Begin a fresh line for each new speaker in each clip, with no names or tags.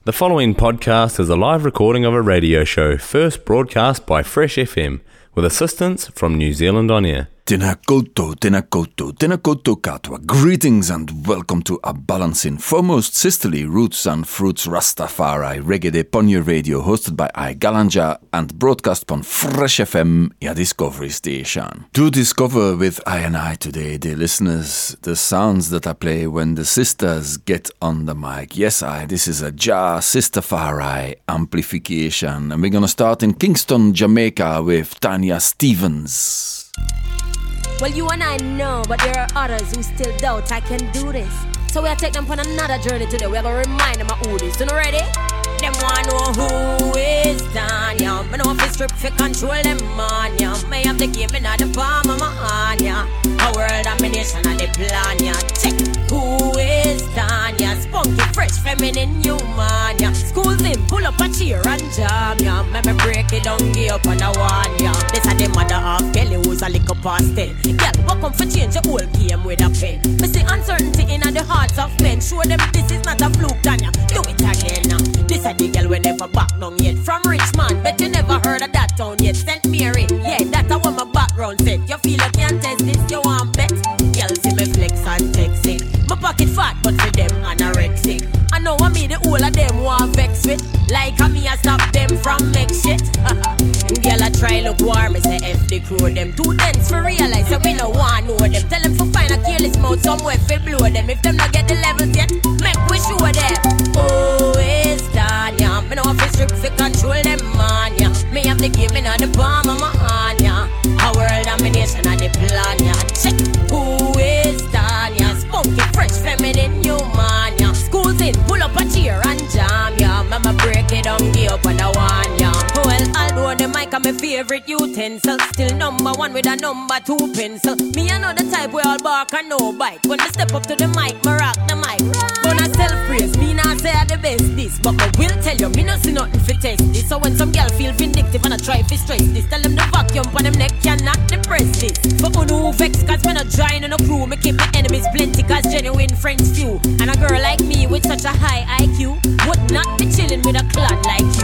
The following podcast is a live recording of a radio show first broadcast by Fresh FM with assistance from New Zealand On Air.
Tēnā koutou katoa. Greetings and welcome to A Balancing Foremost Sisterly Roots and Fruits Rastafari Reggae de Ponyo Radio, hosted by I Galanja and broadcast on Fresh FM, your Discovery Station. To discover with I and I today, dear listeners, the sounds that I play when the sisters get on the mic. Yes, this is a Jah Sistafari amplification, and we're going to start in Kingston, Jamaica with Tanya Stephens.
Well, you and I know, but there are others who still doubt I can do this. So we'll take them on another journey today. We're going to remind them of who this. You know ready? Them want to know who is Tanya. Me know if it's strip for control them on ya. May have the game in the palm of my hand, ya. A world domination and the plan, ya. Check who is Tanya. Spunky, fresh, feminine, human, ya. Schools in, pull up a chair and jam, ya. Make me break it down, give up on the one, ya. This is the mother of Kelly, who's a little pastel. Girl, welcome for change your whole game with a pen. Me see uncertainty in the hearts of men. Show them this is not a fluke, Tanya. Do it again, ya. This is the girl we never back down yet. From Richmond, bet you never heard of that town yet. St. Mary, yeah, that's what my background said. You feel you can't test this, you want bet. Girl, see me flex and text it. My pocket fat, but for them anorexic. I know I mean the whole of them want vex with. Like me, I stop them from make shit. Girl, I try look warm, I say F the crew. Them too dense for realize that we no want know them. Tell them for find a careless mouth somewhere for blow them. If them not get the levels yet, make we show them. Oh, it's Tanya. Me know if it's strip for control them man, yeah. Me have the game in the palm of my hand, yeah. A world domination and the plan, yeah. Check who is Tanya. Spunky, fresh, feminine, human, yeah. Schools in, pull up a chair and jam, yeah. Mama break it down, give up on the one, yeah. Well, although the mic are my favorite utensil, still number one with a number two pencil. Me I know the type where all bark and no bite. When I step up to the mic, me rock the mic. Gonna self-praise, me not say I the best this, but I will tell you, me not see nothing for test this. So when some girl feel vindictive and I try to stress this, tell them the vacuum on them neck cannot depress this. But who no vex, cause me not join no crew. Me keep my enemies plenty, cause genuine friends few. And a girl like me with such a high IQ would not be chilling with a clod like you.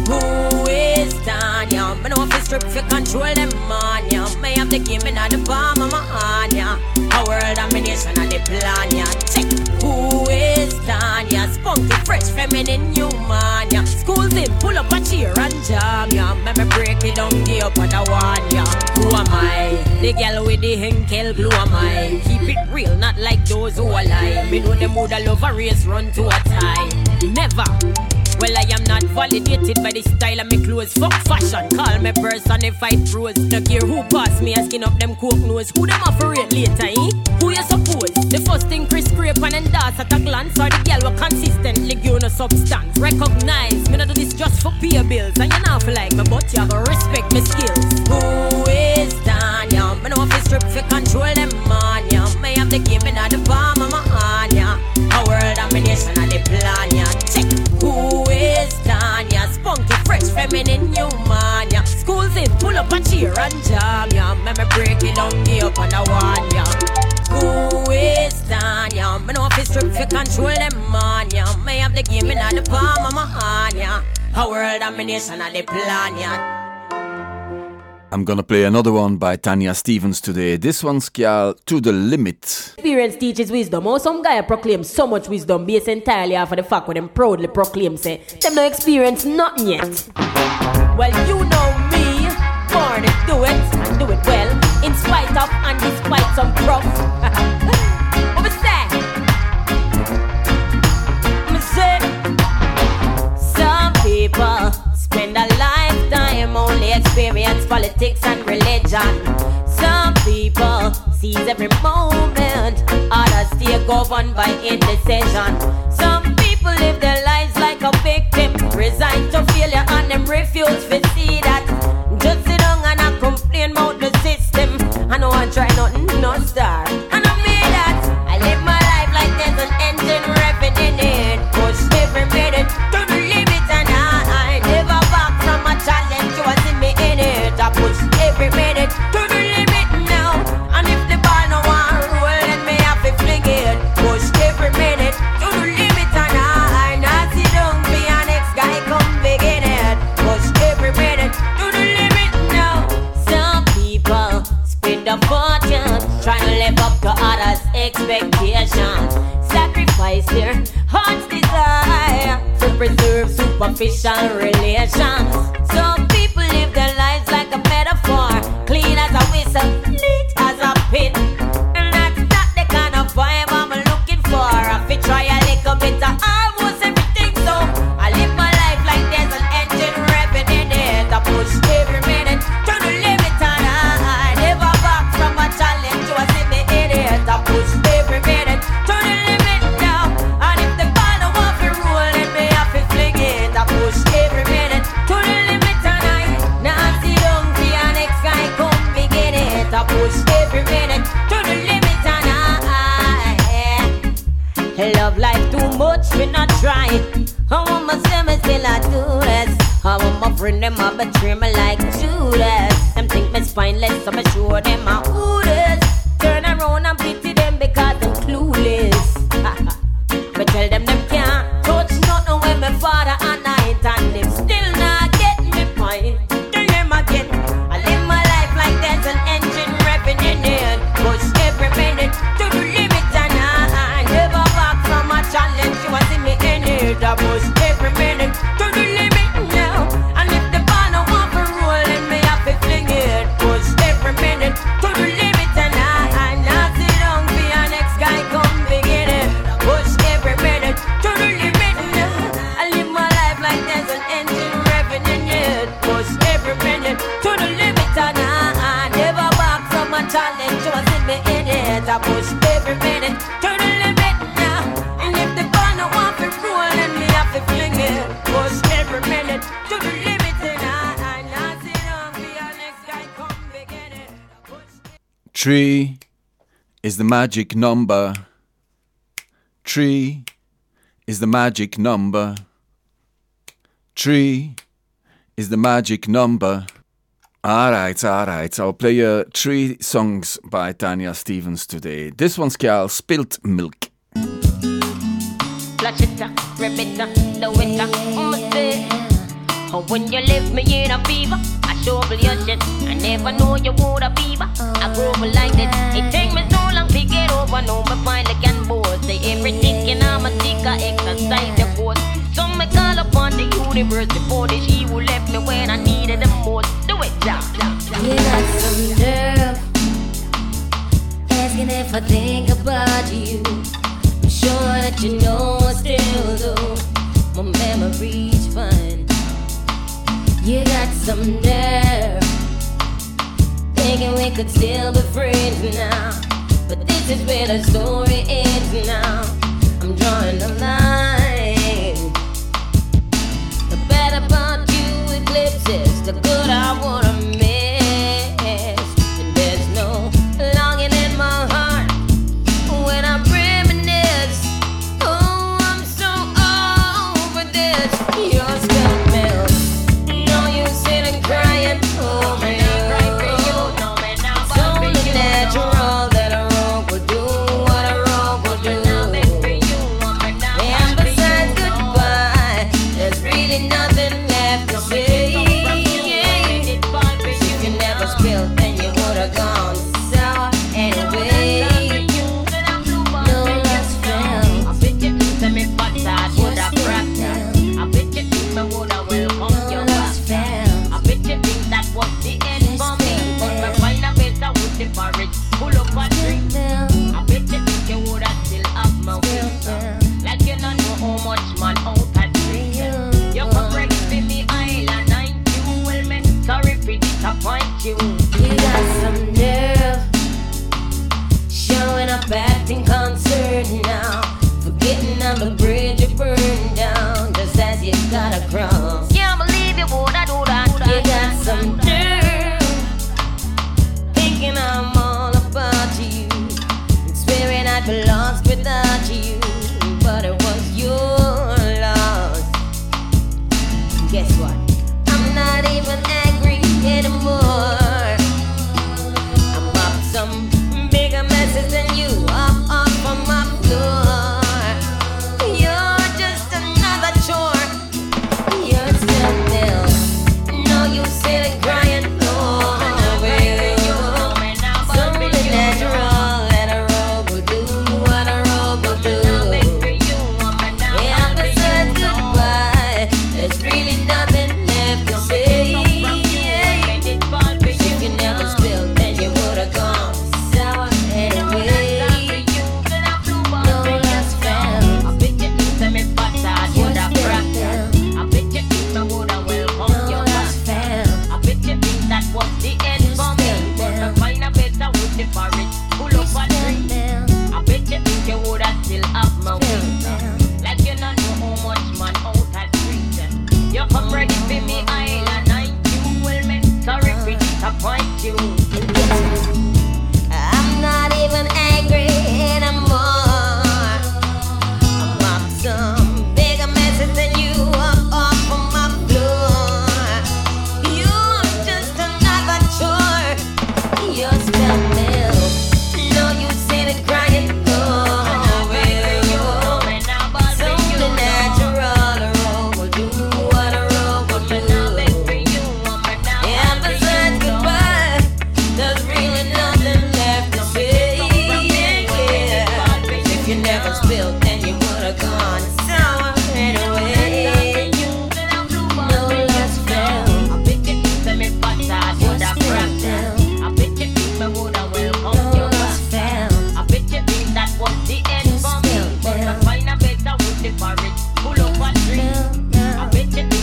Who is Tanya? Me know if it's strip for control them man, yeah. May have the game in the palm of my hand, yeah. A world domination and the plan, yeah. Check who is Tanya. Spunky, fresh, feminine, human, yeah. Schools in, pull up a chair and jam, yeah. Make me break it down, give up on the one, yeah. Who am I? The girl with the henkel glue am I? Keep it real, not like those who are lie. Me know them woulda love a race run to a tie. Never. Well, I am not validated by the style of my clothes. Fuck fashion, call me personified pros. No care who pass me, I skin up them coke nose. Who them operate later, eh? Who you suppose? The first thing Chris scrape and endorse at a glance. Or the girl will consistently give no substance. Recognize, me not do this just for pay bills. And you not feel like me, but you go respect my skills. Who is Tanya? Me know if it's strip for control them man, yeah. May have the game in the palm of my hand, yeah. A world domination and the plan, yeah. Check who is Tanya. Spunky, fresh, feminine, human, yeah. Schools in, pull up a chair and jam, yeah. Make me break it down, give up on the one, yeah. Who is Tanya? Me know if it's strip for control them man, yeah. May have the game in the palm of my hand, yeah. A world domination and the plan, yeah.
I'm gonna play another one by Tanya Stephens today. This one's called To the Limit.
Experience teaches wisdom. How some guy proclaim so much wisdom based entirely off of the fact when them proudly proclaim say them no experience nothing yet. Well, you know me, born to do it and do it well, in spite of and despite some rough. What was that? Some people spend a lifetime only experience politics and religion. Some people seize every moment, others stay governed by indecision. Some people live their lives like a victim, resigned to failure and them refuse to see that. Just sit down and I complain about the system. I know I try nothing, no start. And I mean that I live my life like there's an engine revving in it. Push every minute to the limit and I never back from a challenge. You see me in it. I push every minute to the limit now. And if the ball no one roll, then me have to fling it. Push every minute to the limit and I not sit down. preserve superficial relations. Some people live their lives like a metaphor, clean as a whistle, neat as a pin. And that's not the kind of vibe I'm looking for. If you try a little bit of almost everything, so I live my life like there's an engine revving in it. I push every minute to the limit, and I never back from a challenge. You see me in it. I push every minute to the limit now. And if the ball don't want to roll, then me have to fling it. I push every minute to the limit, and I now sit down for your next guy come begin it. I push every minute to the limit, and I love life too much, we not try it. I want my say me still I do this. I want my friend them I betray me like Judas. Them think me spineless, so me show them I who this. Turn around and pity them because I'm clueless. But tell them can't touch nothing when my father and I ain't, and them still not get me point. Tell them again, I live my life like there's an engine revving in it. Push every minute to the limit, and I never back from a challenge. You want see me in it. I push every minute to the limit now. And if the ball don't want to roll, then me have to fling it. Push every minute to the limit, and I not sit down for your next guy come begin it. Push every minute to the limit now. I live my life like there's an engine revving in it. Push every minute to the limit, and I never back from a challenge. You want see me in it. I push every minute to the limit now. And if the ball don't want to roll, then me have to fling it. Push every minute to the limit, and I not sit down for your next guy come begin it. Push
3 is the magic number. 3 is the magic number. 3 is the magic number. Alright. I'll play you 3 songs by Tanya Stephens today. This one's called Spilt Milk.
Flash it, rip it, do it, oh, when you left me in a fever, I shovel your shit. I never know you would a fever. I grew up like this. It take me so long to get over. No, me finally can board. Say everything and I'm a ticker, exercise the force. So me call upon the universe before the she who left me when I needed the most. Do it, yeah.
You got some nerve asking if I think about you. I'm sure that you know I still do. My memory's fine. You got some nerve thinking we could still be friends now. But this is where the story ends now. I'm drawing the line. The bad about you eclipses the good I wanna miss. And there's no longing in my heart when I reminisce. Oh, I'm so over this. You're still milk. No, you sitting crying over you. So natural that a rogue would do what a rogue would do. And besides goodbye, there's really nothing left to say. You can never spill, then you would have gone sour anyway. No lost found.
I bet you think me bad would have cracked down. I bet you think me would have welcomed you back. I bet you think that was the end for me, but me find a better with the porridge full of a drink. I bet you think you would have still have my wisdom, like you don't know how much man out at drink. You come ready for me island, ain't you? Well, me sorry for disappoint you.
You got some nerve showing up acting concerned now, forgetting on the bridge you burned down just as you gotta cross.
Can't believe you would have do that.
You got some nerve thinking I'm all about you and swearing I'd be lost without you, but it was your loss. Guess what? I'm not even angry anymore. I'm up some bigger messes than you up from my floor. You're just another chore. You're still nil. No, you sitting crying over you. Something natural that a rogue will do what a rogue will do. Yeah, besides goodbye.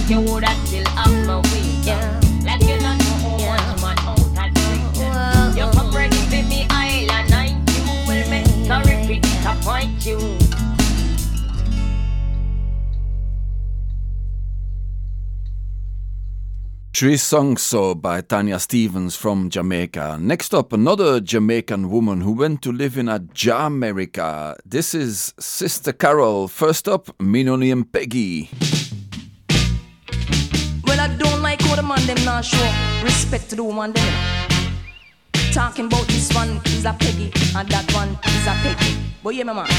you would have still have my way.
Yeah.
Like you don't know how much my out had drink. You come ready for me island, and you will make sorry for disappoint you.
Three songs so by Tanya Stephens from Jamaica. Next up, another Jamaican woman who went to live in a Jamaica. This is Sister Carol. First up, me no name Peggy.
Well, I don't like how the man them not show respect to the woman them. Talking about this one is a Peggy and that one is a Peggy. But yeah, my man.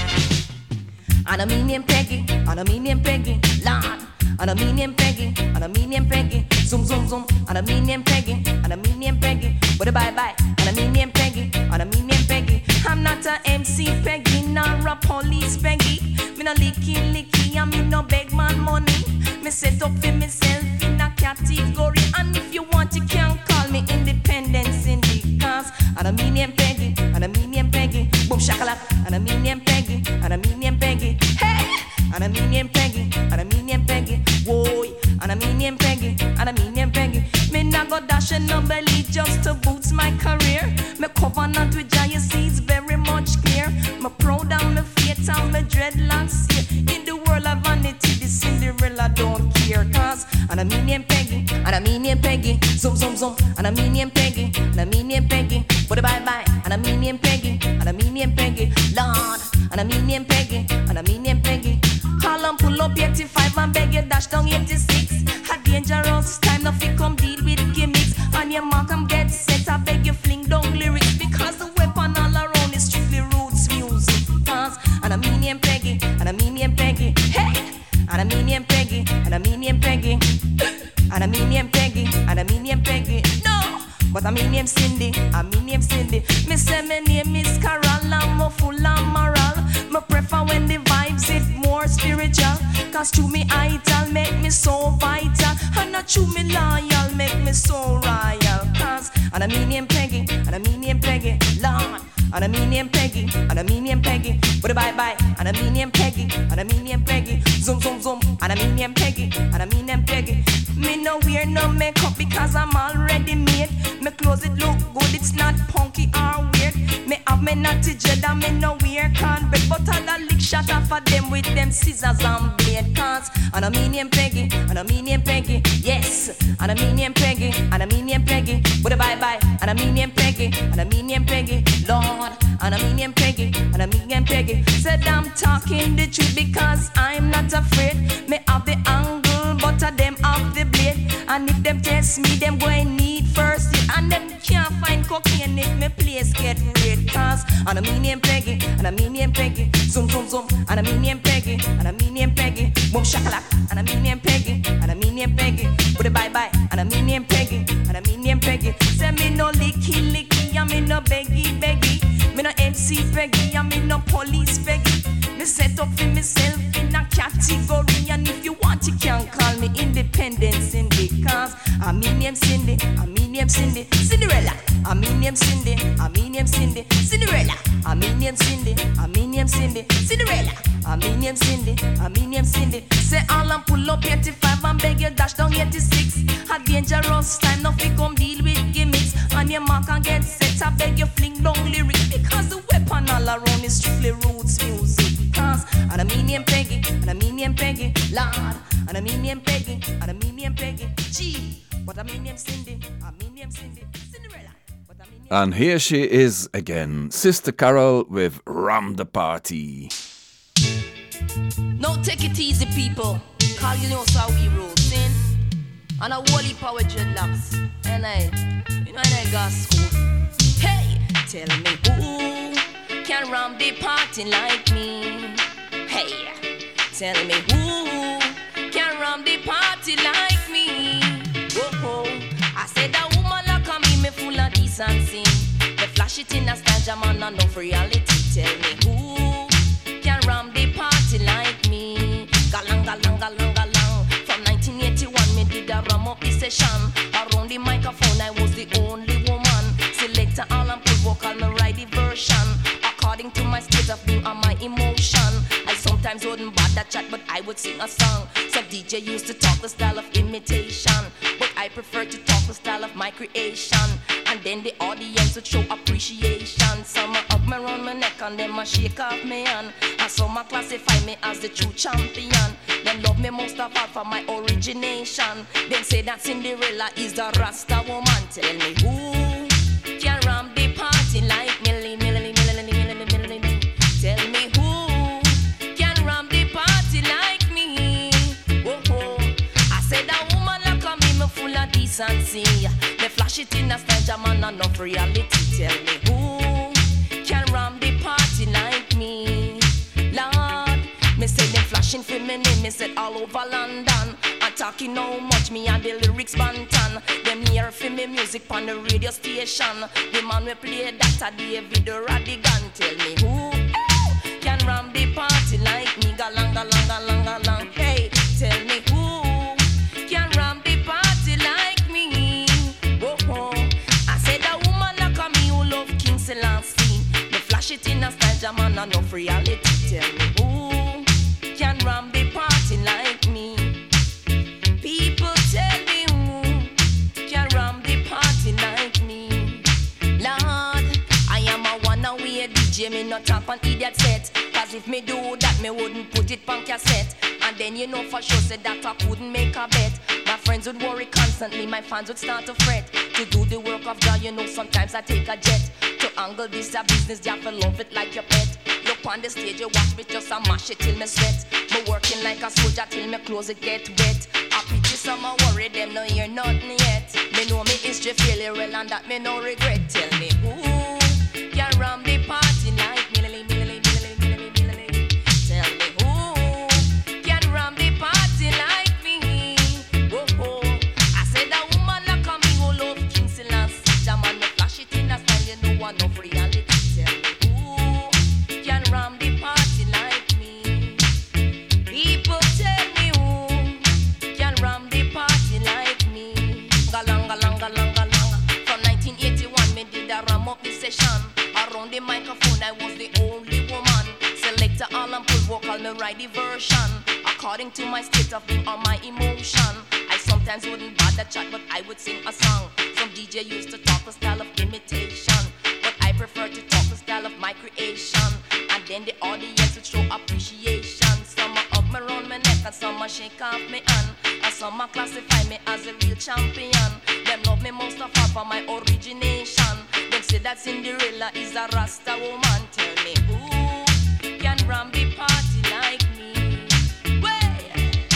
And I mean name Peggy, and I mean name Peggy, Lord. And I mean name Peggy, and I mean name Peggy, zoom zoom zoom. And I mean name Peggy, and I mean name Peggy, but bye bye. And I mean name Peggy, and I mean name Peggy. I'm not a MC Peggy, nor a police Peggy. Me no licky, and me no beg man money. Me set up for myself in a category, and if you want, you can call me Independence Indie. Cause and I mean name Peggy, and I mean name Peggy, boom shakalak. And I mean name Peggy, and I mean name Peggy, hey. And I mean name Peggy, and I mean name Peggy, whoa. And I mean name Peggy, and I mean name Peggy. Me not go dash in no belly just to boost my career. Me covenant with Jah, you see it's very much clear. Me proud and me faith and me dreadlocks here. In the world of vanity, the Cinderella don't care. Cause and I mean name Peggy, and I mean name Peggy, zoom zoom zoom. And I mean name Peggy, and I mean name Peggy, but bye bye. And I mean name Peggy, and I mean name Peggy, Lord. And I mean name Peggy, and I mean name Peggy. Call and pull up 85 and beg you dash down 86. A dangerous time, now fi come deal with gimmicks. On your mark and get set, I beg you fling down lyrics. Because the weapon all around is strictly roots music. Cause and I mean name Peggy, and I mean name Peggy, hey. And I mean name Peggy, and I mean name Peggy. And I mean name Peggy, and I mean name Peggy. No, but I mean name Cindy, I mean name Cindy. Me say me name is Carol, I'm full of moral. Me prefer when the vibes it more spiritual. Cause to me idol make me so vital. And not to me loyal make me so royal. Cause and I mean name Peggy, and I mean name Peggy, Lord. And I mean name Peggy, and I mean name Peggy, but bye bye. And I mean name Peggy, and I mean name Peggy, zoom zoom zoom. And I mean name Peggy, and I mean name Peggy. Me no wear no makeup because I'm already made. Me clothes it look good, it's not punky or weird. Me have me natty dread and me no wear cornbread. But I lick shot off of them with them scissors and blade. Cause and I mean name Peggy, and I mean name Peggy, yes. And I mean name Peggy, and I mean name Peggy, but bye bye. And I mean name Peggy, and I mean name Peggy, Lord. And I mean name Peggy, and I mean name Peggy. Said I'm talking the truth because I'm not afraid. Me have the angle, but them have the blade. And if them test me, them go and need first aid. And them can't find cocaine if me place get red. Cause and I mean name Peggy, and I mean name Peggy, zoom zoom zoom. And I mean name Peggy, and I mean name Peggy, boom shakalak. And I mean name Peggy, and I mean name Peggy, put it bye bye. And I mean name Peggy, and I mean name Peggy. Say me no licky, and me no beggy. Me no MC Peggy, and me no police Peggy. Me set up for myself in a category. And if you want, you can call me Independence Indie. Cause I mean name Cindy, I mean name Cindy, Cinderella. I mean name Cindy, I mean name Cindy, Cinderella. I mean name Cindy, I mean name Cindy, Cinderella. I mean name Cindy, I mean name Cindy. Say all and pull up 85 and beg you dash down 86. A dangerous time, now fi come deal with gimmicks. On your mark and get set, I beg you fling down lyrics. Because the weapon all around is strictly roots music. Cause and I mean name Peggy, and I mean name Peggy, Lord. And I mean name Peggy, and I mean name Peggy, G. But I mean name Cindy, I mean name Cindy, Cinderella. But I mean name
And here she is again, Sister Carol with Ram the Party.
Now take it easy, people. Call you know how we roll, sin. And a wally power dreadlocks. And you know I got school. Hey, tell me who can ram the party like me? Hey, tell me who can ram the party like me? Oh, I said that woman like me full of decency. They flash it in a stage, man, and no reality. Tell me who can ram the party like me? Galang, galang, galang, galang. From 1981, me did a ram up the session. Around the microphone, I was the only woman. Selector all and pull vocal, me write the version. According to my state of being and my emotion. I sometimes wouldn't bother chat, but I would sing a song. So DJ used to talk the style of imitation, but I prefer to talk the style of my creation. And then the audience would show appreciation. Some a hug me round my neck and them a shake off me hand. And some a classify me as the true champion. Them love me most of all for my origination. Then say that Cinderella is the Rasta woman. Tell me who can ram the party like Millie, Millie, Millie, Millie, Millie, Millie. Tell me who can ram the party like me. Oh, oh. I said a woman like me full of decency. They flash it in a stage, a man enough reality. Tell me who can ram the party like me. Lord, me say them flashing for me name, me said all over London. I'm talking how much me and the lyrics bantan. Them hear for me music on the radio station. The man we play that a David Radigan. Tell me who can ram the party like me. Galang, galang, galang, galang. Hey, tell me who can ram the party like me. Oh, oh. I said a woman like me who love King Selassie. Me flash it in a style, man, and enough reality. Tell me who can ram the party like me. People tell me who can ram the party like me. Lord, I am a one-away DJ, me not talk on idiot set. Cause if me do that, me wouldn't put it on cassette. And then you know for sure said that I couldn't make a bet. My friends would worry constantly, my fans would start to fret. To do the work of God, you know sometimes I take a jet. To angle this a business, you have to love it like your pet. Look on the stage, you watch me just a mash it till me sweat. Me working like a soldier till me clothes it get wet. I pity some I worry them no hear nothing yet. Me know me history fairly well and that me no regret. Tell me who can ram the party like me, Millie, Millie, Millie, Millie, Millie. Tell me who can ram the party like me. Oh, oh. I said a woman like me who love King Selassie. Jaman me flash it in a style, you know one of reality. Tell me who can ram the party like me. People tell me who can ram the party like me. Galang, galang, galang, galang. From 1981 me did a ram up the session. Around the microphone I was the only woman. Selector all and pull vocal me write the version. According to my state of being or my emotion. I sometimes wouldn't bother chat but I would sing a song. Some DJ used to talk the style of imitation, but I prefer to talk the style of my creation. And then the audience would show appreciation. Some a hug me round my neck and some a shake off me hand. And some a classify me as a real champion. Them love me most of all for my origination. Them say that Cinderella is a Rasta woman. Tell me who can ram the party like me. Way.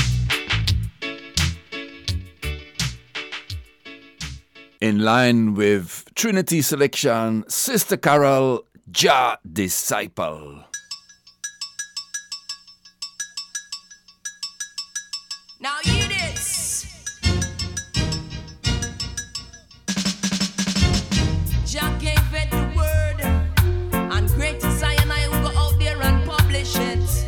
In line with Trinity selection, Sister Carol, Jah Disciple.
Now hear this. Jah gave it the word, and great is I and I will go out there and publish it.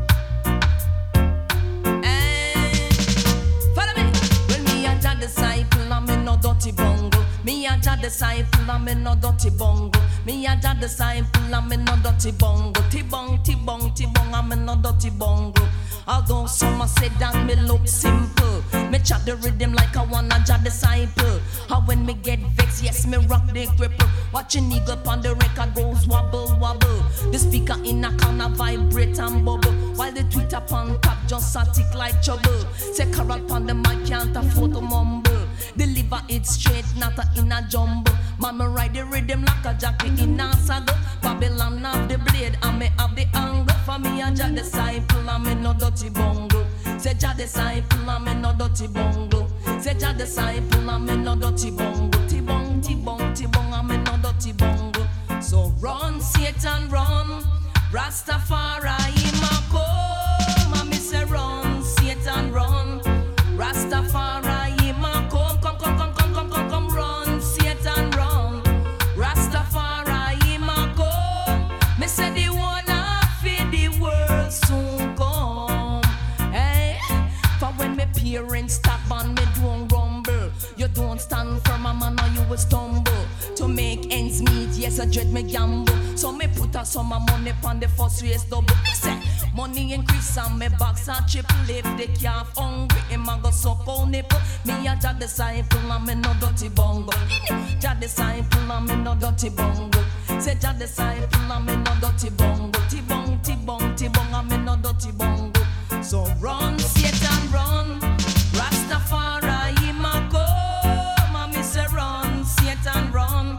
And follow me. Well, me a Jah disciple, I'm in no dirty bungle. Me a Jah disciple, I'm in no dirty bungle. Me a Jah disciple, I'm in no dirty bungle. T-bong, T-bong, T-bong, I'm in no dirty bungle. Although some say that me look simple, me chat the rhythm like I want a Jah disciple. How when me get vexed, yes me rock the gripper. Watching eagle on the record goes wobble wobble. The speaker in a corner vibrate and bubble, while the tweet up on top just a tick like trouble. Say Carol on the mic can't afford to mumble. Deliver it straight, not a in a jumble. Mama ride the rhythm like a jockey in a saddle. Babylon have the blade and me have the angle. For me a Jah disciple, I'm in no dirty bungle. Say Jah disciple, I'm in no dirty bungle. Say Jah disciple, I'm in no dirty bungle. T-bong, T-bong, T-bong, I'm in no dirty bungle. So run, Satan, run. Rastafari, him a come. And me say run, Satan, run. Rastafari, him a come. Come, run, Satan, run. Rastafari, him a come. Me say the one of the world soon come. Hey, for when me parents stop and me don't rumble, you don't don't stand firm, a man, or you will stumble. To make ends meet, yes, I dread me gamble. So me put a sum of money on the first race double. Me say, money increase and me box a triple. If the calf hungry, him a go suck on nipple. Me a Jah disciple and me no dirty bungle. Jah disciple and me no dirty bungle. Say Jah disciple and me no dirty bungle. T-bung, T-bung, T-bung and me no dirty bungle. So run, Satan, run. Rastafari, him a come. And me say run, Satan, run.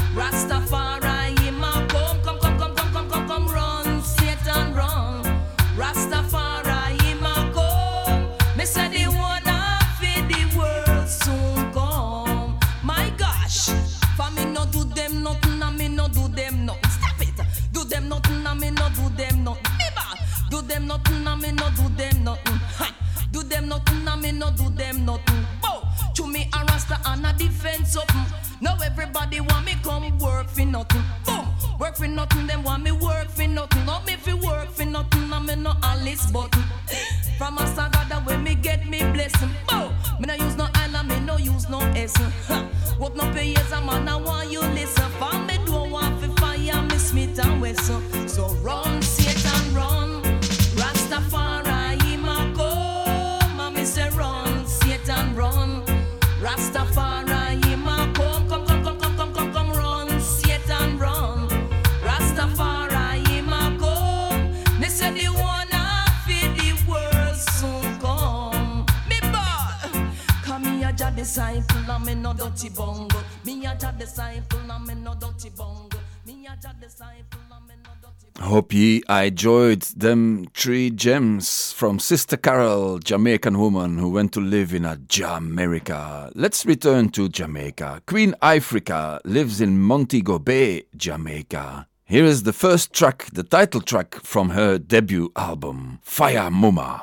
Rastafari, him a come. Come, run, Satan, run. Rastafari, him a come. Me say the one half of the world soon come. My gosh, for me no do them nothing, and me no do them nothing. Stop it. Do them nothing, and me no do them nothing. Me bad. Do them nothing, and me no do them nothing. Ha. Do them nothing, and me no do them nothing. Bow. To me a Rasta and a defense up. Now everybody want me come work for nothing. Boom. Work for nothing, them want me work for nothing. Not me fi work for nothing, and me no Alice button. From a saga that way me get me blessing. Bow. Me no use no island, me no use no essence. What no pay as a man, I want you listen. For me don't want fi fire me Smith and Wesson. So run, Satan, run. Rastafari, him a come. And me say run, Satan, run. Rastafari, him a come. Come, run, Satan, run. Rastafari, him a come. Me say the one half of the world soon come. Me ball. Come me a Jah disciple and me no dirty bungle. Me a Jah disciple and me no dirty bungle. Me a Jah disciple and me no dirty bungle.
Hope ye enjoyed them 3 gems from Sister Carol, Jamaican woman who went to live in a Jamaica. Let's return to Jamaica. Queen Ifrica lives in Montego Bay, Jamaica. Here is the first track, the title track from her debut album, Fire Muma.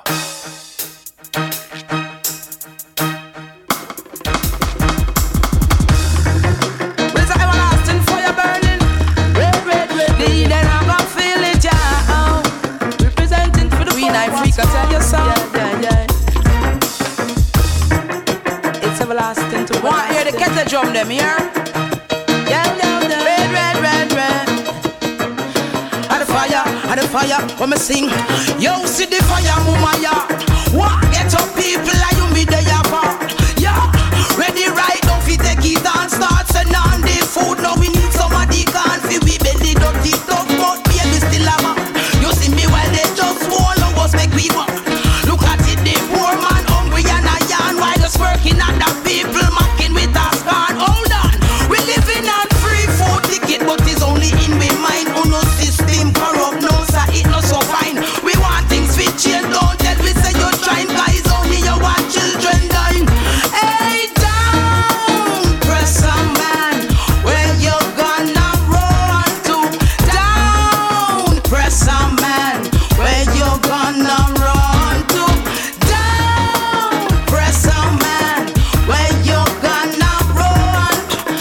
Africa, tell you so. Yeah. It's everlasting to want hear the kettle drum them here? Yeah. Red. And the fire, when me sing. Yo, see the fire, mama, yeah. What? Get up, people, like you me there, yeah. Ready, right, don't fit take it and start sending on the food. Now we need somebody can feel we belly dirty, tough, but baby still a man. You see me while they just fall. Make we walk. Look at it, the poor man hungry and a yarn while just working at the people mocking with a scorn. Hold on, we living on free food ticket, but it's only in my mind. No system corrupt, no sir, it not so fine. We want things fit change, don't tell me say you're trying, guys. Only you want children dying. Hey down, press a man, where you gonna run to? Down, press a man, where you gonna run to? Down, press a man, where you gonna run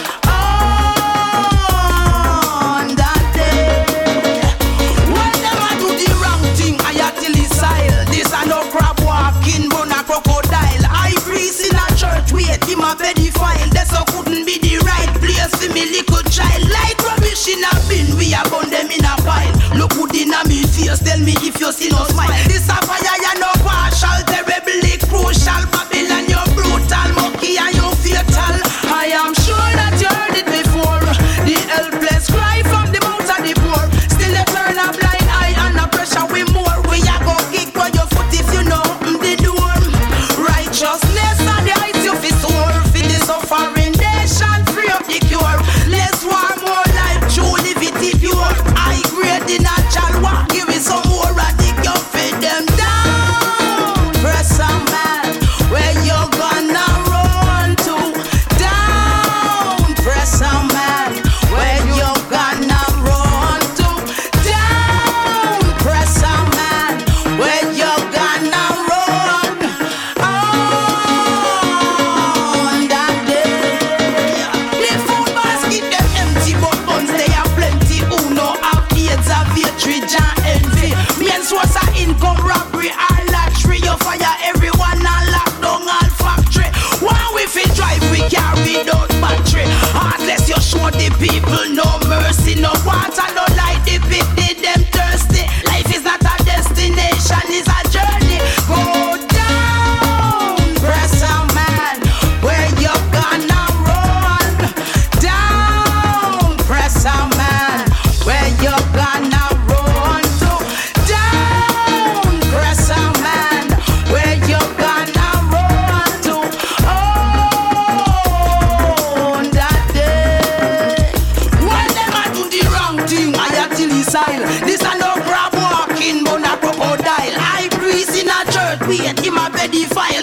on that day? When them a do the wrong thing, I till his style. This a no crab walking, bone a crocodile. I priest in a church, wait him a pedophile. This so couldn't be the right place for me little child. Like rubbish in a bin, we a burn them in a pile. Look good in a me face, tell me if you see no smile. This a fire, you no partial, terribly crucial. Babylon, you brutal, monkey and you fatal. I am sure that you heard it before. The helpless cry from the mouth of the poor. Still they turn a blind eye and a pressure we more. We a go kick on your foot if you know the door. Righteousness and the heights you fi soar. For the suffering nation, free of the cure. Less war, more life, true liberty pure. I grade the natural walk, give me some more radical. Fit them down, press a man, where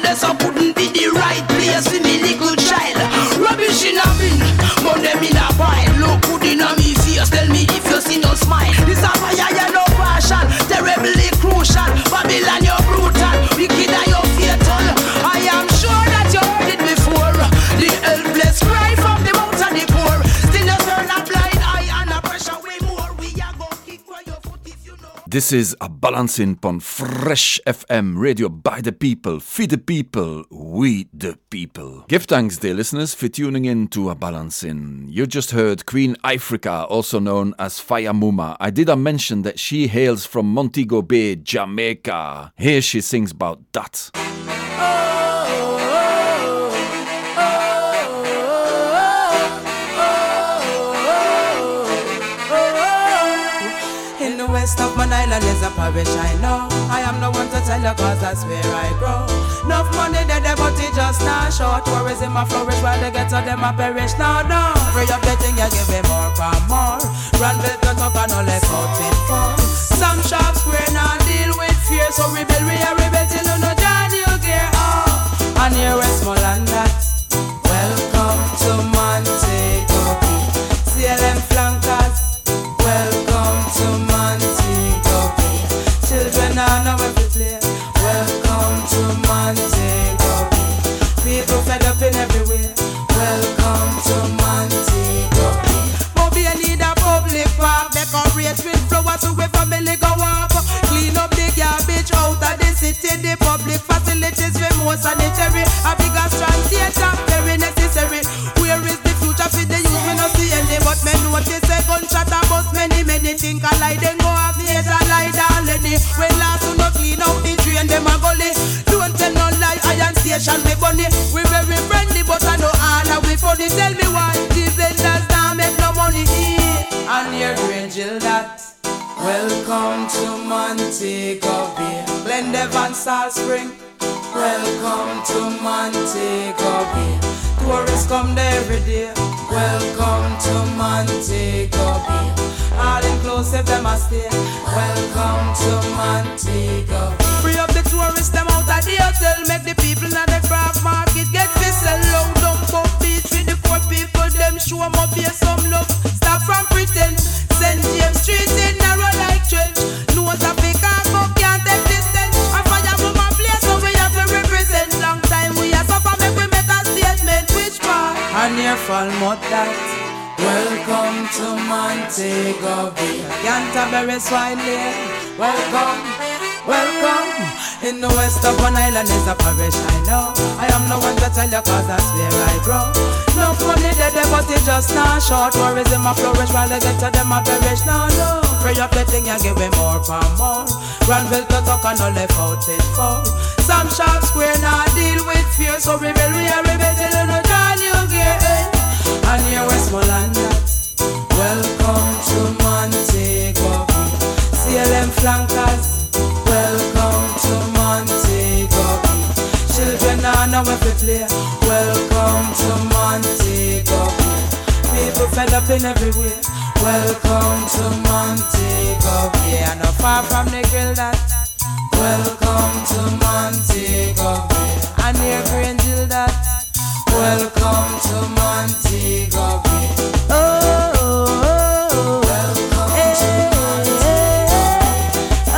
this couldn't be the right place for me little child. Rubbish in a bin, burn them in a pile. Look good in a me face, tell me if you see no smile. This a fire, you no partial, terribly crucial. Babylon, you're brutal, wicked and you're fatal. I am sure that you heard it before. The helpless cry from the mouth of the poor. Still you turn a blind eye and a pressure way more. We are gonna kick where your foot if you know.
This is A Balancing on Fresh FM, radio by the people, for the people, we the people. Give thanks, dear listeners, for tuning in to A Balancing. You just heard Queen Ifrica, also known as Faya Muma. I did mention that she hails from Montego Bay, Jamaica. Here she sings about that.
West of my island is a parish, I know. I am no one to tell you cause that's where I grow. Enough money there, but it just not short. Tourism a flourish while they get to them a perish. No, no, free up the thing you give me more for more. Granville to talk and all left out it for. Some shops square now deal with fear. So rebel, we are rebel till you know John you gear. Oh, and here Westmoreland that. Welcome to Montego Bay. CLM flankers. Welcome to Montego Bay. Children are now every play. Welcome to Montego Bay. People fed up in everywhere. Welcome to Montego Bay. Mobile need a public park. Decorate with flowers so we family go up. Clean up the garbage out of the city. The public facilities we more sanitary. A bigger strong theater, very necessary. Where is the future for the youth? We not see any, but men notice a gunshot a bust. Many think I lie, then go off the edge and lie down, Lenny. When last you no clean out the drain, them a gully. Don't tell no lie, iron station me bunny. We very friendly, but I know all we funny. Tell me why the vendors now make no money. And here Angel that. Welcome to Montego Bay. Glendale and Salt Spring. Welcome to Montego Bay. Tourists come there every day. Welcome to Montego Bay. All inclusive them a stay. Welcome to Montego Bay. Free up the tourists them out of the hotel. Make the people in the craft market get this and low. Dump up beach with the poor people. Them show them up here some love. Stop from pretend. St. James Street in narrow like church. Nose of the car but can't take distance. I fire from my place so we have to represent. Long time we are suffer make we make a statement. Which part? And here fall mud that. Welcome to Montego Bay. Canterbury Swine Lane. Welcome, welcome. In the west of one island is a parish, I know. I am no one to tell you cause that's where I grow. No money there, but it just not short. Tourism a flourish while they get to them a perish. No, no. Free up the thing you give me more for more. Granville to talk and all left out it for. Some shops square now deal with fear. So rebel, we are rebel till you know John you get. And here Westmoreland that. Welcome to Montego Bay. CLM flankers. Welcome to Montego Bay. Children are now if we play. Welcome to Montego Bay. People fed up in everywhere. Welcome to Montego Bay. And not far from the grill that. Welcome to Montego Bay. And here Grangel that. Welcome to Montego Bay. Oh, oh, oh. Welcome to Montego Bay.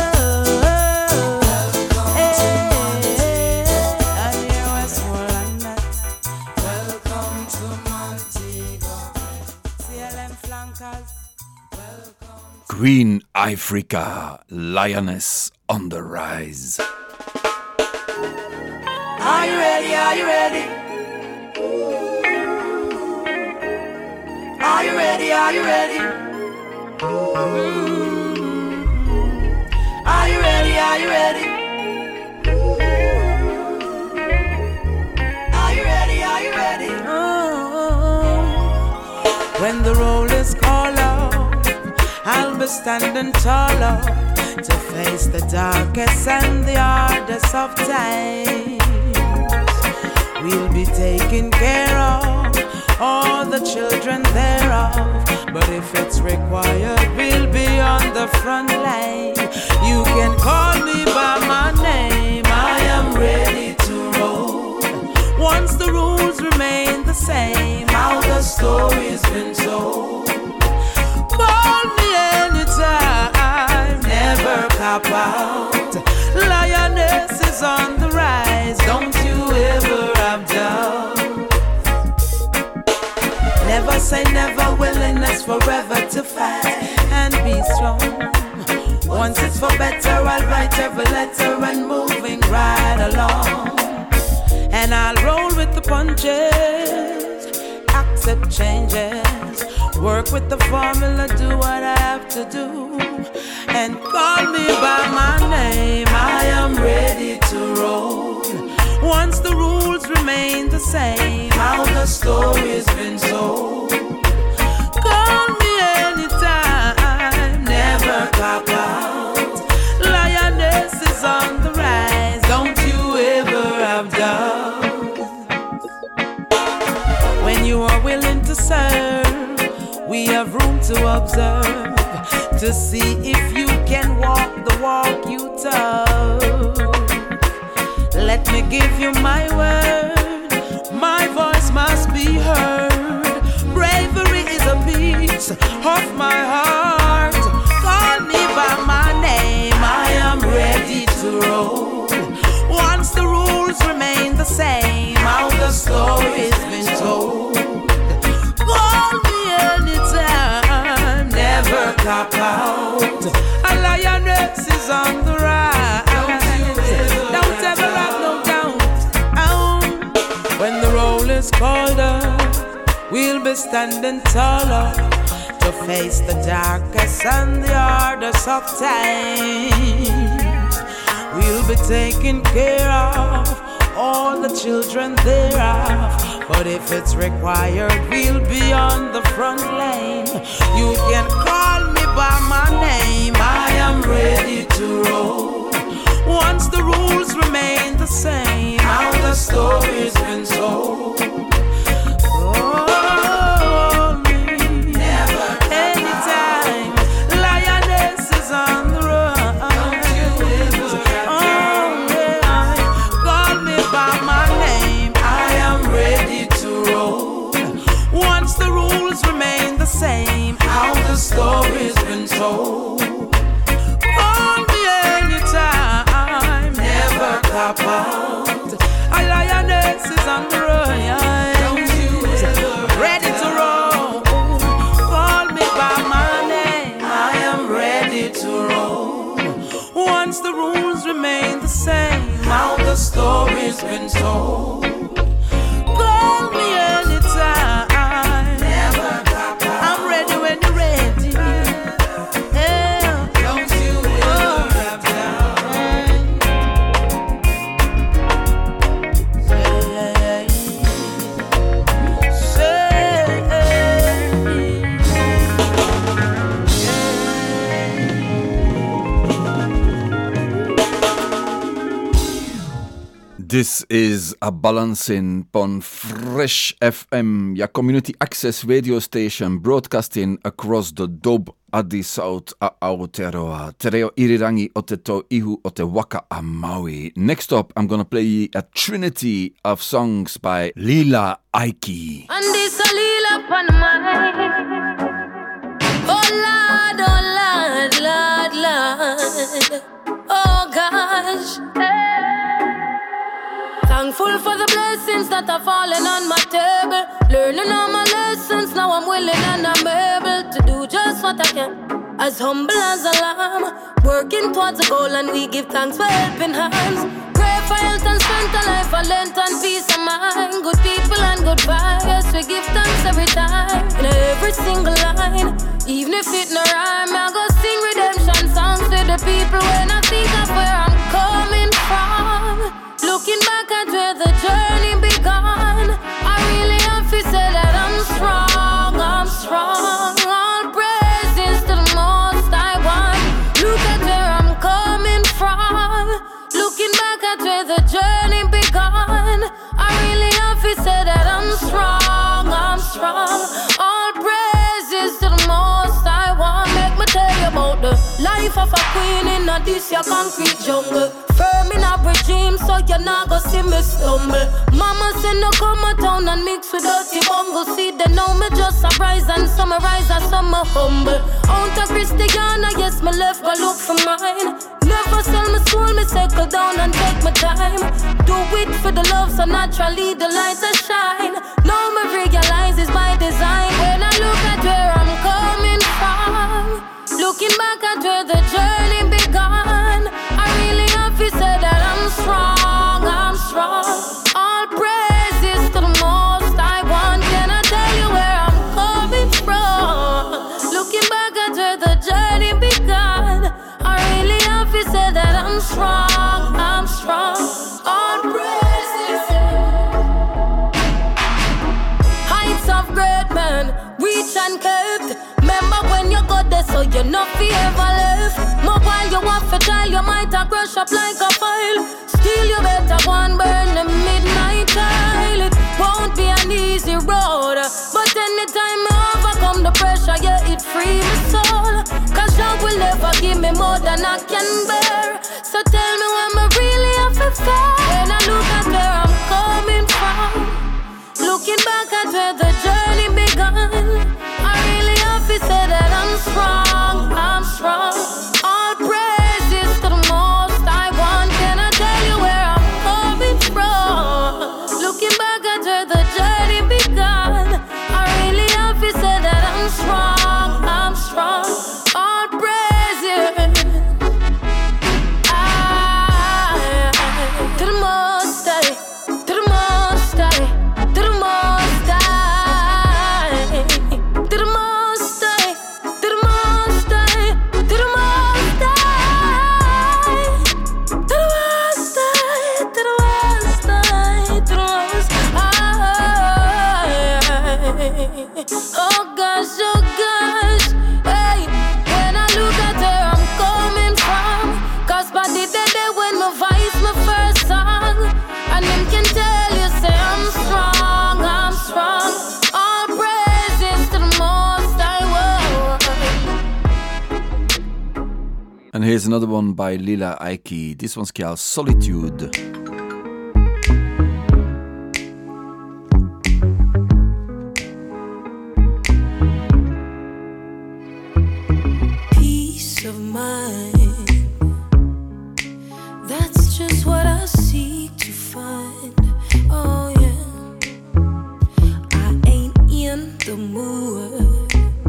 Oh, welcome to Montego Bay. And here Westmoreland that. Welcome to Montego Bay. CLM flankers. Welcome.
Queen Ifrica, lioness on the rise.
Are you ready? Are you ready? Are you ready? Are you ready? Are you ready? Are you ready? Are you ready? Are you ready? When the roll is called out, I'll be standing taller to face the darkest and the hardest of times. We'll be taking care of all the children thereof. But if it's required, we'll be on the front line. You can call me by my name. I am ready to same. How the story's been told. Call me anytime, never cop out. Lioness is on the rise, don't you ever have doubt. Never say never, willingness forever to fight and be strong. Once it's for better, I'll write every letter and moving right along. And I'll roll with the punches, accept changes, work with the formula, do what I have to do, and call me by my name. I am ready to roll. Once the rules remain the same, how the story's been told. Call me anytime, never cop out. Lioness is on the rise, don't you ever have doubt. When you are willing to serve, we have room to observe, to see if you can walk the walk you told. Let me give you my word, my voice must be heard. Bravery is a piece of my heart. Call me by my name, I am ready to roll. Once the rules remain the same, how the story's been told. Call me anytime, never cop out. A lioness is on the rise, don't ever have no doubt. When the roll is called up, we'll be standing taller to face the darkest and the hardest of times. We'll be taking care of all the children thereof. But if it's required, we'll be on the front lane. You can call me by my name, I am ready to roll. Once the rules remain the same, how the story's been told. Call me never anytime, lioness is on the run. Don't you ever call me by my name, I am ready to roll. Once the rules remain the same, how the story's been told. Call me anytime, never cop out. A lioness is on the run, don't you ever ready to roll. Call me by my name, I am ready to roll. Once the rules remain the same, how the story's been told. Call me anytime, never cop out. I'm ready when you're ready. Yeah. Don't you ever have doubt.
This is a balancing on Fresh FM, your community access radio station broadcasting across the Dub Adi South a Aotearoa. Te reo irirangi o te tau ihu o te waka a Maui. Next up, I'm gonna play a trinity of songs by Lila Aiki.
And this a Lila pan mind. Oh Lord, Lord, Lord. Oh gosh. Thankful for the blessings that are falling on my table. Learning all my lessons, now I'm willing and I'm able to do just what I can. As humble as a lamb, working towards a goal, and we give thanks for helping hands. Pray for health and strength, a life, a length and peace of mind. Good people and good vibes, we give thanks every time. In every single line, even if it no rhyme, I go sing redemption songs to the people when I think of where I'm coming from. Looking back at where the journey began, I really have to say that I'm strong, I'm strong. All praises to the most I want. Look at where I'm coming from. Looking back at where the journey began, I really have to say that I'm strong, I'm strong. All praises to the most I want. Make me tell you about the life of a queen in a this your concrete jungle. Firm me not regime, so you not go see me stumble. Mama say no come a town and mix with dirty bungle. See they know me just a rise and summarize and some humble. Out of Christiana, yes me left go look for mine. Never sell my soul, me settle down and take my time. Do it for the love, so naturally the lights are shine. Now me realize it's by design. When I look at where I'm coming from, looking back at where the journey began, I really have to say that I'm strong, I'm strong. All praises to the most I want. Can I tell you where I'm coming from? Looking back at where the journey began, I really have to say that I'm strong, I'm strong. All praises. Heights of great men, reach and kept. Remember when you got there, so you not fear ever left. More while you want for child, you might have crush up like a file. Still you better go and burn the midnight tile. It won't be an easy road, but anytime I overcome the pressure, yeah, it free my soul. Cause God will never give me more than I can bear. So tell me when I really have to fair. When I look at where I'm coming from, looking back at where the journey began, I really have to say that I'm strong, I'm strong. All praises to the most I want. Can I tell you where I'm coming from? Looking back at where the journey began, I really have to say that I'm strong, I'm strong. All praises to the most I, to the most I, to the most I, to the most I, to the most I, to the most I, to the most I, to the most I, to the most I. Oh gosh, hey, when I look at where I'm coming from, cause by the day when my voice my first song, and them can tell you say I'm strong, I'm strong. All praises to the most I will.
And here's another one by Lila Aiki. This one's called Solitude.
Peace of mind, that's just what I seek to find. Oh yeah, I ain't in the mood,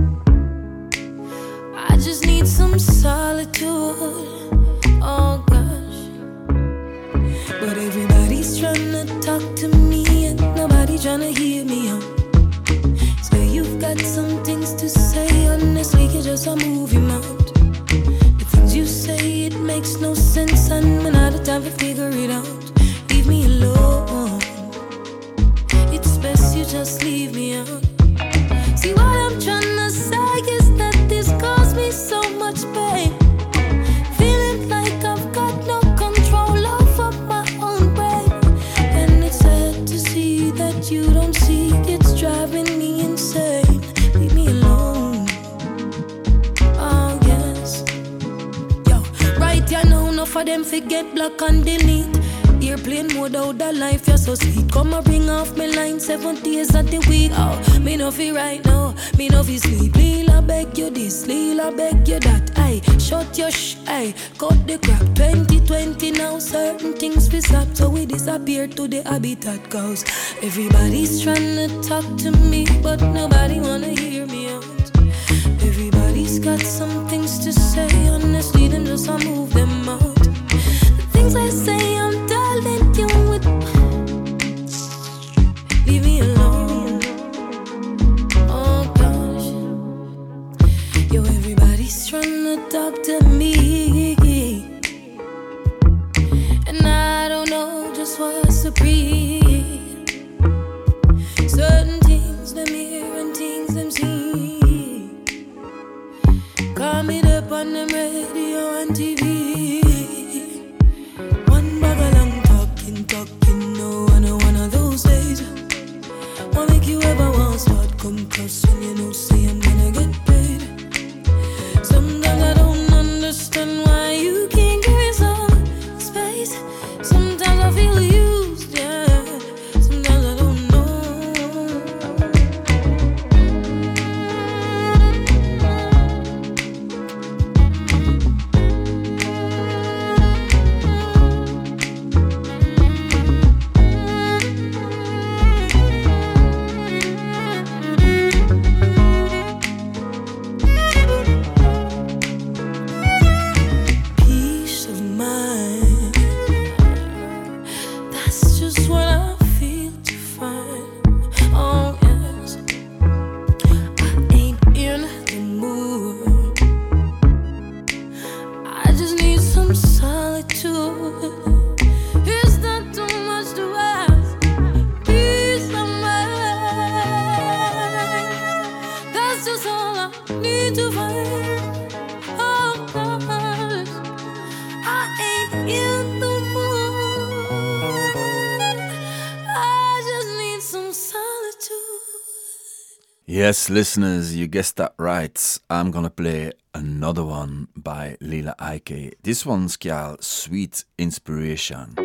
I just need some solitude. Oh gosh, but everybody's trying to talk to me and nobody trying to hear me out. So you've got some things to say, honestly, you're just a movie mount. The things you say, it makes no sense, and when I have time to figure it out, leave me alone. It's best you just leave me out. See, what I'm trying to say is that this caused me so much pain. Feeling like I've got no control over my own brain. And it's sad to see that you don't see it's driving me insane. Leave me alone. Oh yes. Yo, right here now, enough of them forget block and delete. Airplane mode out the life, you're so sweet. Come and bring off my line 7 days of the week. Oh, me no feel right now, me no feel sleep. Lila beg you this, Lila beg you that. Aye, shut your aye, cut the crap. 2020 now, certain things we stop, so we disappear to the habitat. Cause everybody's trying to talk to me, but nobody wanna hear me out. Everybody's got some things to say, honestly, them just I move them out. The things I say, I'm telling you with. Leave me alone. Oh gosh. Yo, everybody's trying to talk to me, and I don't know just what's to breathe. Certain things them hear and things them see. Call me up on them radio and TV. One by
Yes, listeners, you guessed that right. I'm gonna play another one by Lila Ike. This one's called Sweet Inspiration.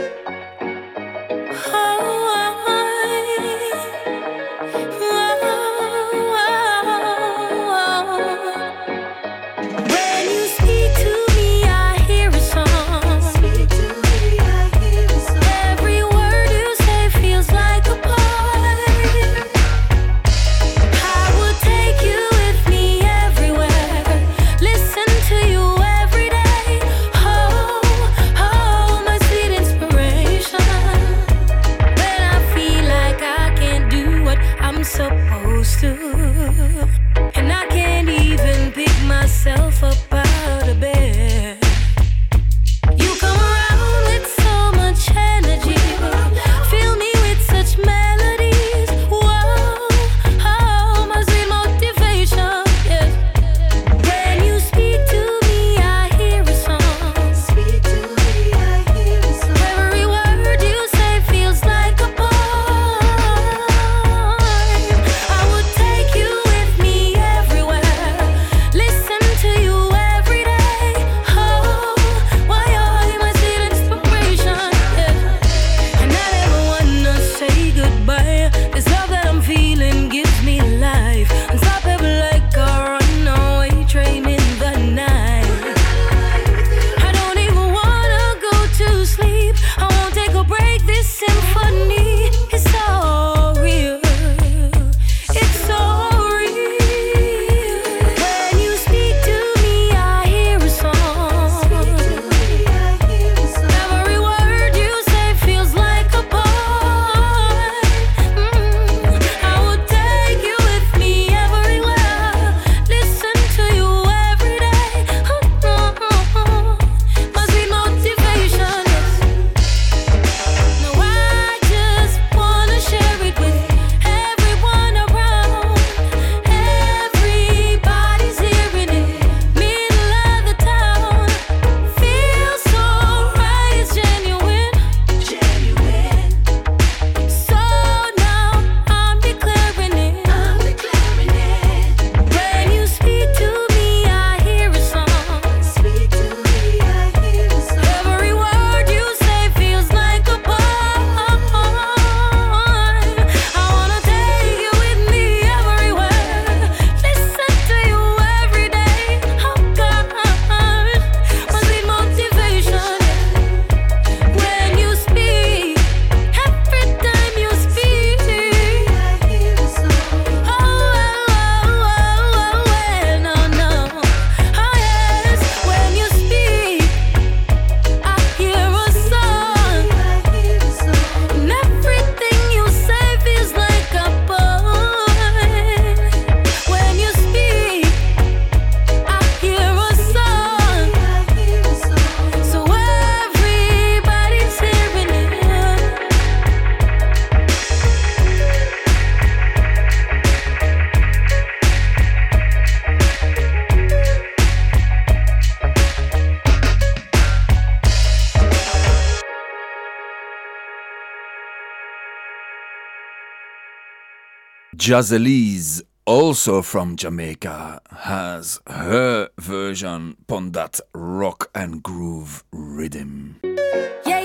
Jazzelise, also from Jamaica, has her version on that rock and groove rhythm.
Yeah,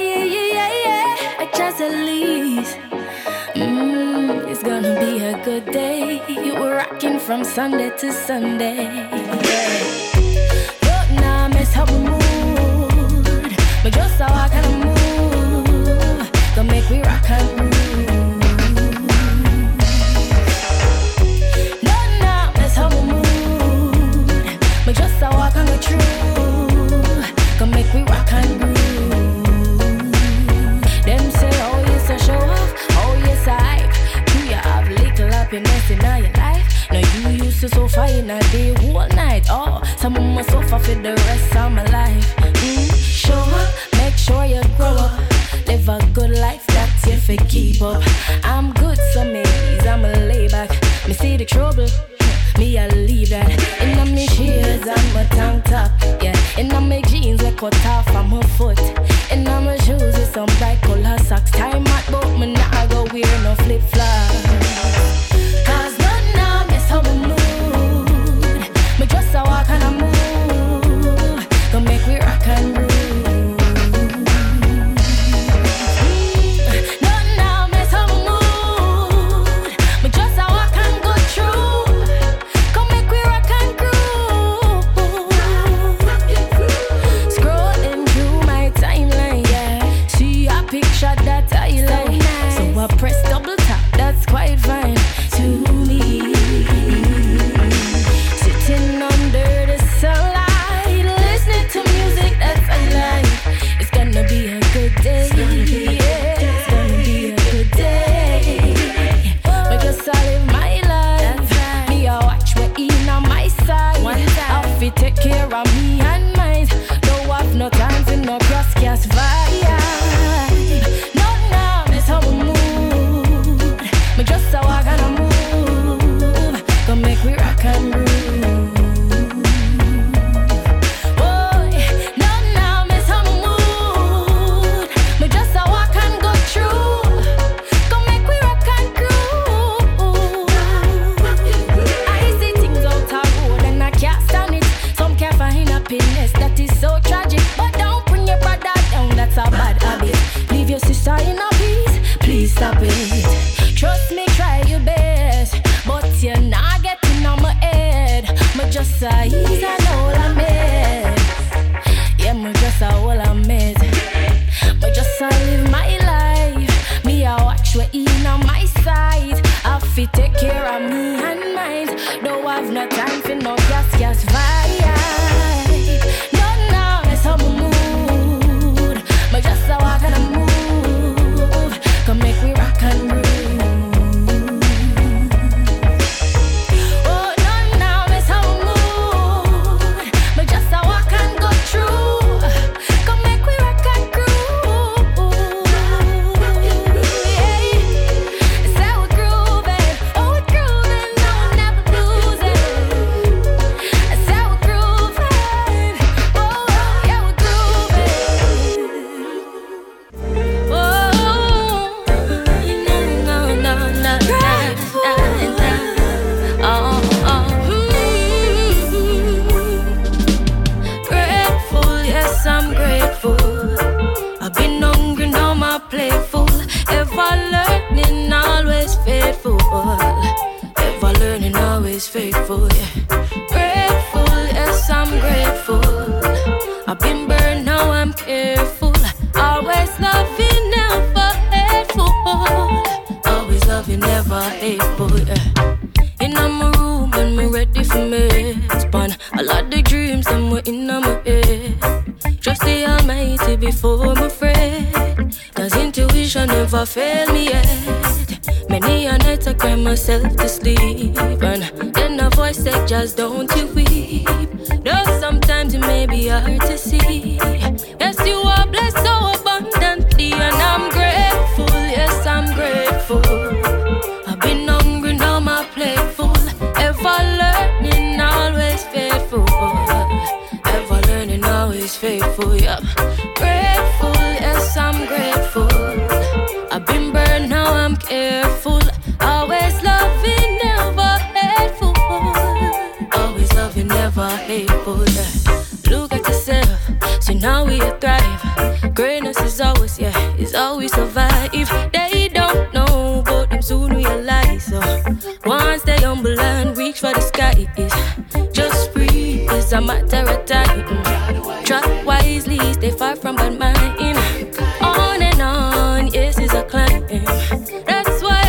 Jazzelise. It's gonna be a good day. You were rocking from Sunday to Sunday. Don't nah mess up my mood, but just how I kinda move, gonna make me rock and groove. Just so I can get through, come make me rock and groove. Them say, oh yes I show off, oh yes I hype. Do you have little happiness in your life? Now you used to suffer in a day, whole night. Oh, some of my suffer for the rest of my life. Show up, make sure you grow up. Live a good life, that's if you keep up. I'm good some days, I'm a lay back. Me see the trouble, me I leave that. In my shades and my tank top, yeah. In my jeans we cut off from my foot. In my shoes with some bright color socks. Time at boat, me not go wear no flip flops. Cause not now Trust me, try your best, but you're not getting on my head. Me just a ease and all I miss. Yeah, me just a all I miss. Me just a live my life. Me a watch what in on my side. I fi take care of me and mine. Don't have no time for no gas vibe. No, it's on my mood. Me just a walk and a move. Come make me rock and roll. Faithful, yeah. Grateful, yes, I'm grateful. I've been burned, now I'm careful. Always loving, never hateful. Always loving, never hateful, yeah. In my room and me ready for me. Span a lot of dreams and we're in my head. Trust the Almighty before my friend. Cause intuition never failed me yet. Many a night I cry myself to sleep. And then a voice said, just don't you weep. Though sometimes it may be hard to see. Yes, you are blessed so abundantly. And I'm grateful, yes, I'm grateful. I've been hungry, now my plate full. Ever learning, always faithful. Ever learning, always faithful, yeah. Grateful, yes, I'm grateful. I've been burned, now I'm careful. Always loving, never hateful. Always loving, never hateful, yeah. Look at yourself, see now we thrive. Greatness is always, yeah, is always survive. They don't know, but them soon realize. So once they humble and reach for the sky, is just breathe, it's a matter of time. Try wisely, stay far from bad mind. On and on, yes, it's a climb. That's why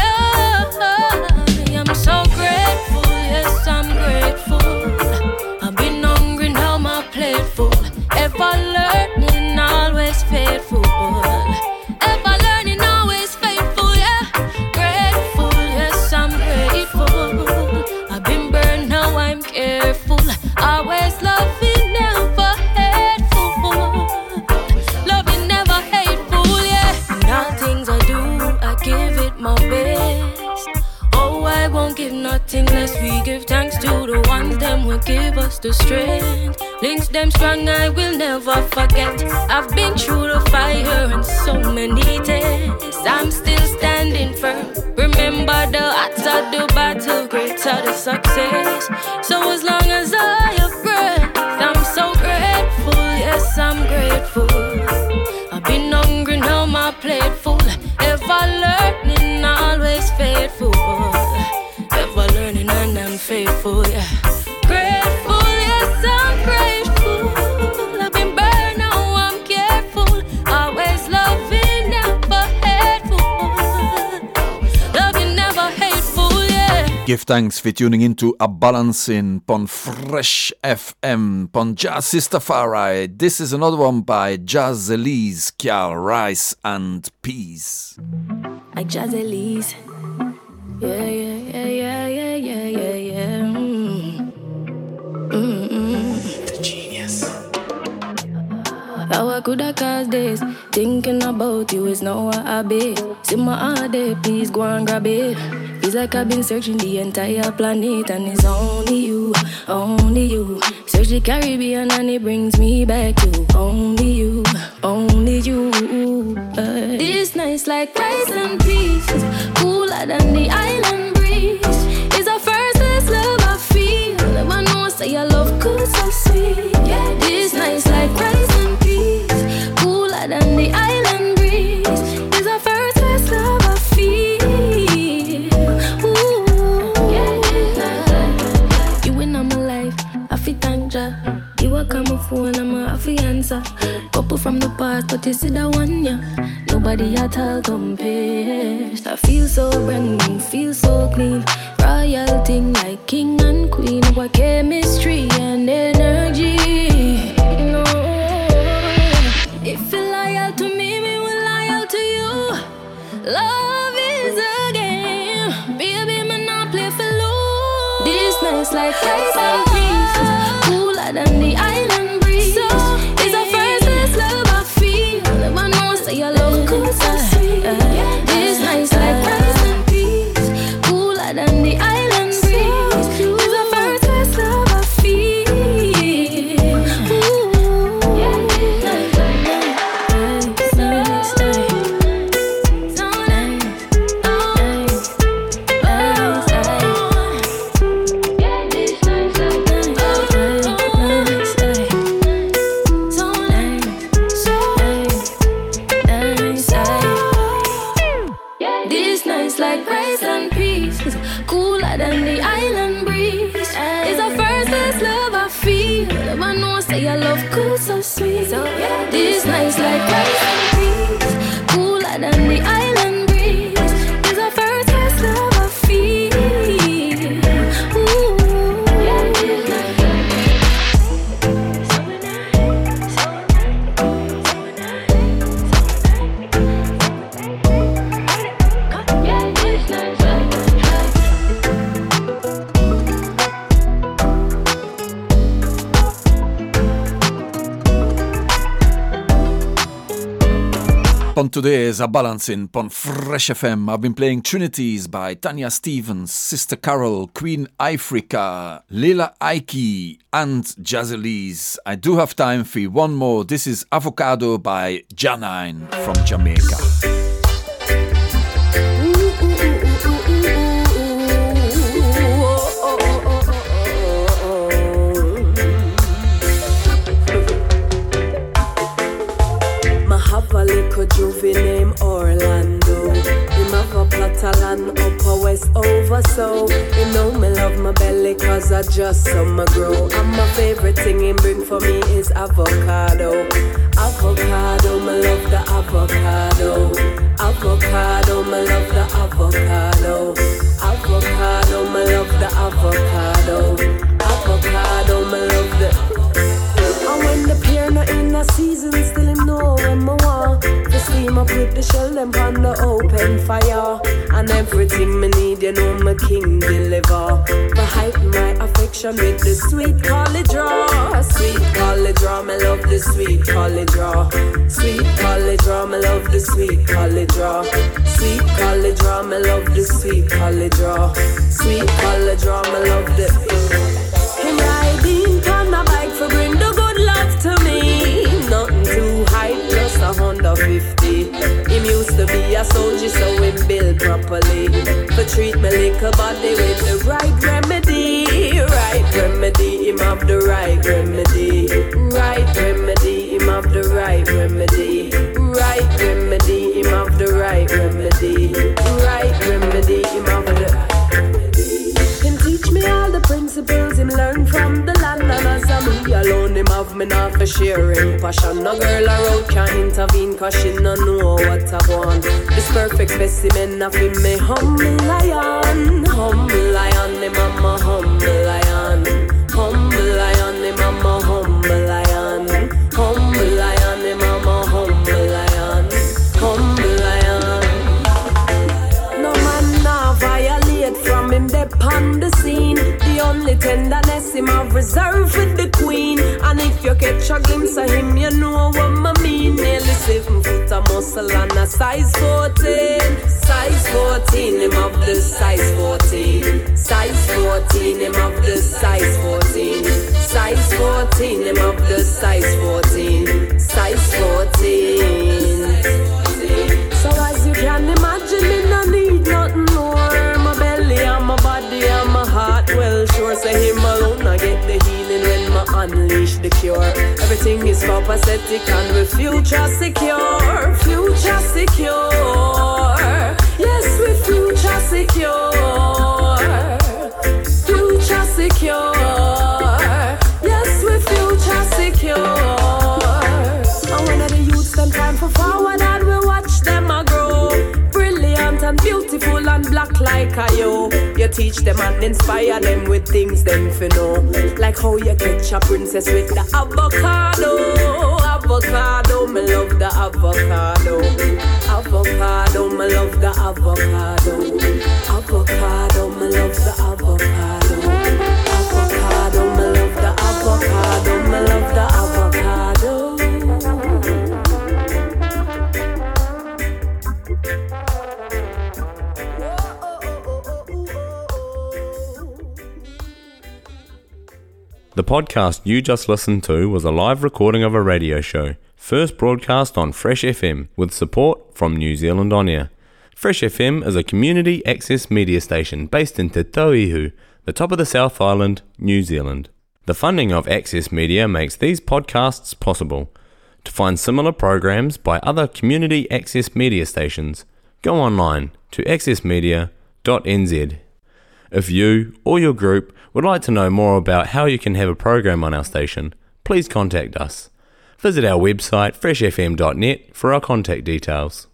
I am so grateful, yes, I'm grateful. I've been hungry, now my plate full. Ever learning, always faithful. Ever learning, always faithful, yeah. Grateful, yes, I'm grateful. I've been burned, now I'm careful. Always loving, never hateful. Loving, never hateful, yeah. In all things I do, I give it my best. Oh, I won't give nothing less. We give thanks to the ones them will give us the strength. Links them strong, I will never forget. I've been through the fire and so many tests. I'm still standing firm. Remember the odds of the battle, greater the success. So as long as I have breath, I'm so grateful, yes, I'm grateful. I've been hungry, now my plate full. Ever learning, always faithful. Ever learning and I'm faithful, yeah. Grateful, yes, I'm grateful. I've been burned, now I'm careful. Always loving, never hateful. Loving, never hateful, yeah.
Give thanks for tuning into A Balancing pon Fresh FM, pon Jazz Sistafari. This is another one by Jazz Elise, Kial Rice and Peas.
Like Jazz Elise. Yeah, yeah, yeah, yeah, yeah, yeah, yeah.
The genius.
How I could have caused this? Thinking about you is now a bit. See my heart there, please go and grab it. Feels like I've been searching the entire planet and it's only you, only you. Search the Caribbean and it brings me back to only you, only you. This night's like rice and peas, cooler than the island breeze. It's the first best love I feel. I know say your love good so sweet. Yeah, this night's like rice and peas, cooler than the island breeze. It's the first best love I feel. artist is the one, yeah. Nobody at all compares. I feel so brand new, feel so clean. Royal thing like king and queen. What chemistry and energy. No, if you're loyal to me, we will loyal to you. Love is a game, baby, me not play for lose. This nice like ice and breeze, cooler than the island breeze. So it's a first class love I feel. Never know say your love cool so sweet. This nice like ice and breeze, cooler than the island breeze. It's a first class love I feel. Cooler than the island breeze. It's a first class love I feel. Never know say your love cool so sweet. So yeah, this nice like rice and peas. Cooler than the island breeze. It's a first class love I feel. Ooh, yeah, this nice like so nice, so nice. Yeah, this nice like.
On today's A Balancing on Fresh FM, I've been playing Trinities by Tanya Stevens, Sister Carol, Queen Ifrica, Leila Aiki, and Jazzelise. I do have time for one more. This is Avocado by Janine from Jamaica.
Juvie name Orlando. Him have a plot of land up a west over so. You know me love my belly cause I just saw me grow. And my favorite thing him bring for me is avocado. Avocado, me love the avocado. Avocado, me love the avocado. Avocado, me love the avocado. Avocado, me love the. And when the pear not in a season, still him know when me want. To steam up with the shell them on the open fire. And everything me need, you know my king deliver. For heighten my affection with the sweet collard draw. Sweet collard draw, me love the sweet collard draw. Sweet collard draw, me love the sweet collard draw. Sweet collard draw, me love the sweet collard draw. Sweet collard draw, me love the. Him riding on a bike for bring the good love to me. Nothing too high, just 150. Him used to be a soldier, so him build properly. For treat me little body with the right remedy. Right remedy, him have the right remedy. Right remedy, him have the right remedy. Right remedy, him have the right remedy. Right remedy, him have the. Him teach me all the principles him learn from the land. And as I'm me alone, him have me not for sharing passion. No girl around can intervene cause she no know what I want. This perfect specimen of him me humble lion. Humble lion, him I'm a humble lion. Humble lion, him I'm a humble lion. Humble lion, him I'm a humble lion. Humble lion. No man now violate from him dep on the scene. The only tenderness him have reserved with the queen. And if you catch a glimpse of him, you know what I mean. Nearly 7 foot of muscle and a size 14. Size 14, him have the size 14. Size 14, him have the size 14. Size 14, him have the size 14. Size 14. So as you can imagine, me no need nothing more. My belly and my body and my heart well sure. Say him alone I get the healing when I unleash the cure. Everything is copacetic and we future secure. Future secure. Yes, we future secure. Future secure. Yes, we future secure. And when the youths them time black like a yo. You teach them and inspire them with things them for know. Like how you catch a princess with the avocado. Avocado, me love the avocado. Avocado, me love the avocado. Avocado, me love the avocado. Avocado, me love the avocado. Me love the avocado.
The podcast you just listened to was a live recording of a radio show, first broadcast on Fresh FM with support from New Zealand On Air. Fresh FM is a community access media station based in Te Tauihu, the top of the South Island, New Zealand. The funding of Access Media makes these podcasts possible. To find similar programs by other community access media stations, go online to accessmedia.nz. If you or your group would like to know more about how you can have a program on our station, please contact us. Visit our website freshfm.net for our contact details.